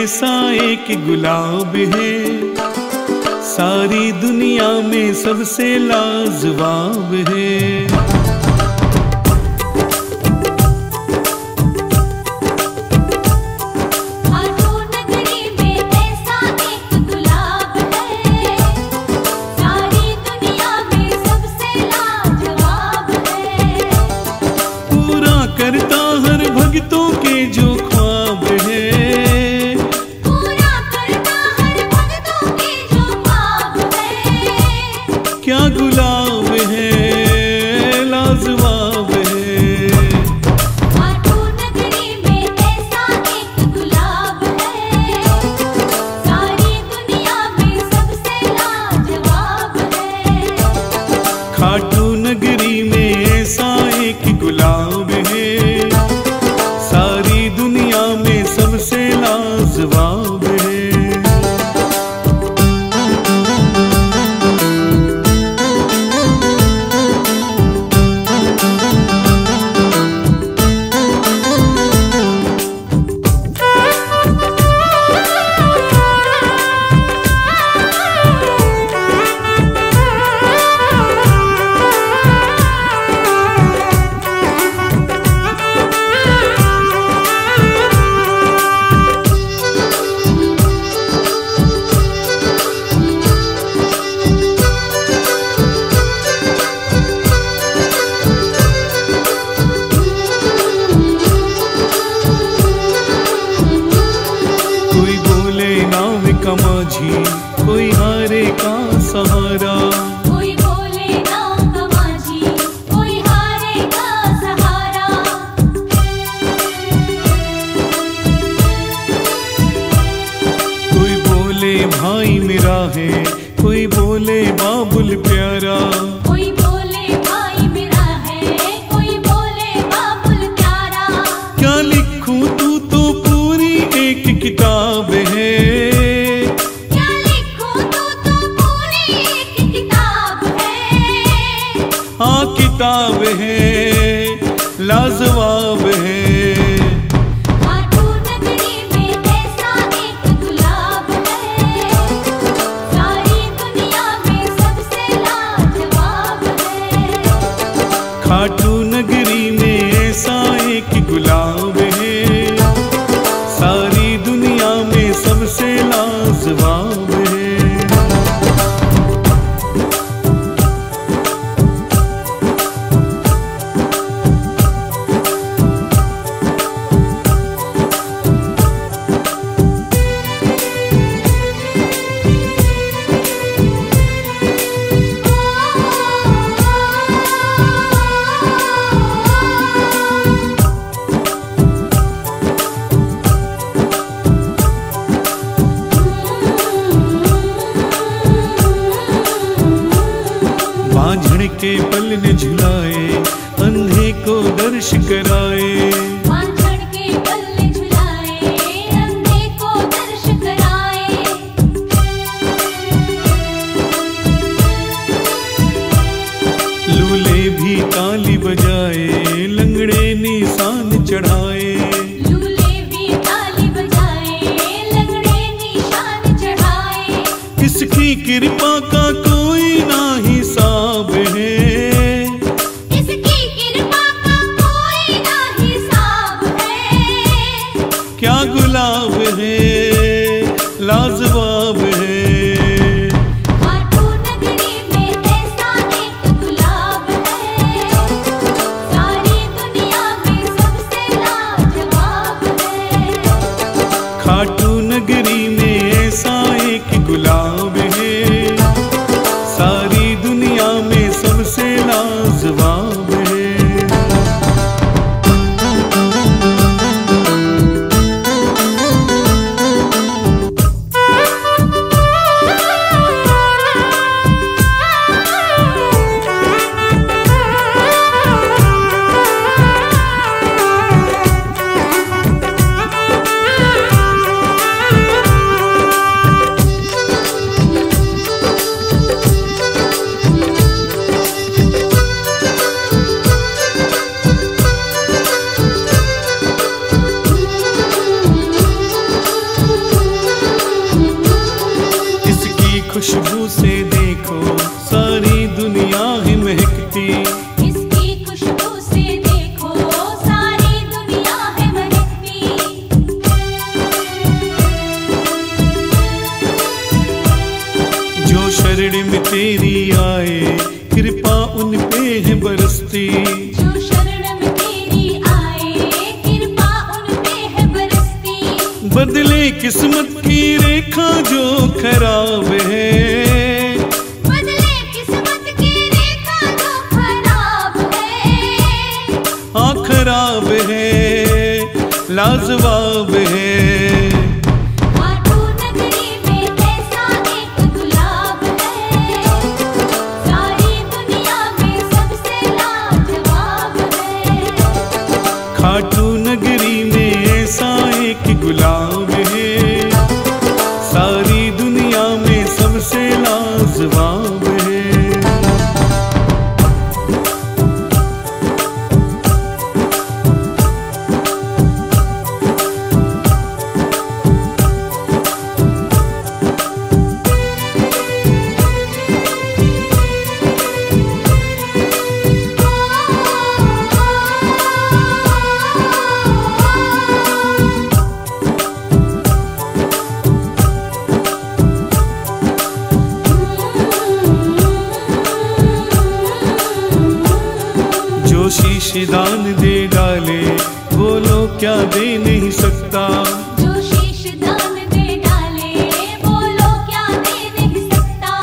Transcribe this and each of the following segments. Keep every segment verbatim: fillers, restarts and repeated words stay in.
ऐसा एक गुलाब है, सारी दुनिया में सबसे लाजवाब है। करता हर भक्तों के जो ख्वाब है, पूरा करता हर भक्तों के जो ख्वाब है। क्या गुलाब है, लाजवाब है। खाटू नगरी में ऐसा एक गुलाब है, सारी दुनिया में सबसे लाजवाब है। खाटू नगरी में ऐसा एक गुलाब है, सारी दुनिया में सबसे लाजवाब है। माझी कोई हारे का सहारा, कोई बोले नाम का माझी कोई हारे का सहारा। कोई बोले भाई मेरा है, कोई बोले बाबुल प्यारा, कोई बोले भाई मेरा है, कोई बोले बाबुल प्यारा। क्या लिखूं तू तो पूरी एक किताब है, हाँ किताब है, लाजवाब है। खाटू नगरी में ऐसा एक गुलाब है, सारी दुनिया में सबसे लाजवाब है। खाटू नगरी में ऐसा एक गुलाब है, सारी दुनिया में सबसे लाजवाब है। बांझड़ के पल ने झुलाए, अंधे को दर्श कराए, बांझड़ के पल ने झुलाए, अंधे को दर्श कराए। लूले भी ताली बजाए, लंगड़े निशान चढ़ाए, लूले भी ताली बजाए, लंगड़े निशान चढ़ाए। इसकी कृपा का कोई ना हिसाब है, इसकी कृपा का कोई ना हिसाब है। क्या गुलाब है, लाजवाब है। खाटू नगरी में ऐसा एक गुलाब है, सारी दुनिया में सबसे लाजवाब है। खाटू नगरी में ऐसा एक गुलाब है, सारी दुनिया में सबसे लाजवाब है। है बरसती। जो शरण में तेरी आए कृपा उन पे है बरसती। बदले किस्मत की रेखा जो खराब है, बदले किस्मत की रेखा जो खराब है। हाँ खराब है, लाजवाब है। खाटू नगरी में ऐसा एक गुलाब है, सारी दुनिया में सबसे लाजवाब है। खाटू नगरी में ऐसा एक गुलाब है, सारी दुनिया में सबसे लाजवाब है। जो शीशदान दे डाले बोलो क्या दे नहीं सकता। जो शीश दान दे डाले बोलो क्या दे नहीं सकता।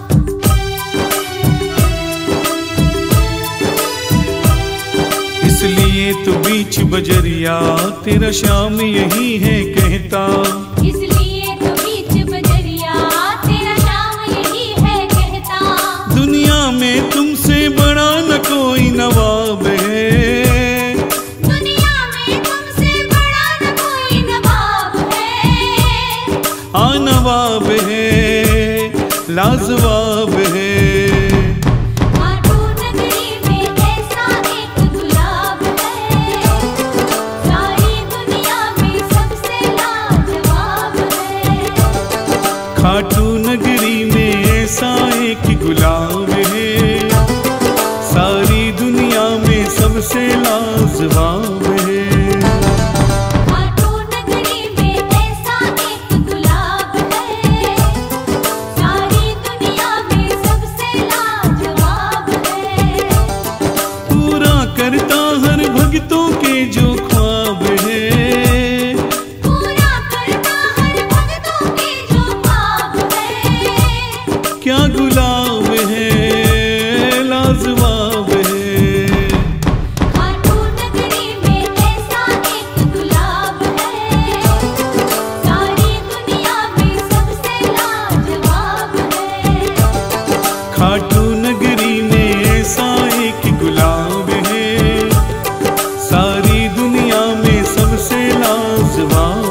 इसलिए तो बीच बजरिया तेरा शाम यही है कहता। इसलिए तो बीच बजरिया तेरा शाम यही है कहता। दुनिया में तुमसे बड़ा न कोई नवाब है, दुनिया में तुमसे बड़ा न कोई नवाब है। आ नवाब है, लाजवाब है। खाटू नगरी में ऐसा एक गुलाब है, सारी दुनिया में सबसे लाजवाब है। खाटू नगरी में ऐसा एक गुलाब है, सारी दुनिया में सबसे लाजवाब है। खाटू नगरी में ऐसा एक गुलाब है, सारी दुनिया में सबसे लाजवाब है। पूरा करता हर भक्तों के जो ख्वाब है, पूरा करता हर भक्तों के जो ख्वाब है। क्या गुलाब है, लाजवाब है। खाटू नगरी में ऐसा एक गुलाब है, सारी दुनिया में सबसे लाजवाब है। खाटू नगरी में ऐसा एक गुलाब है, सारी दुनिया में सबसे लाजवाब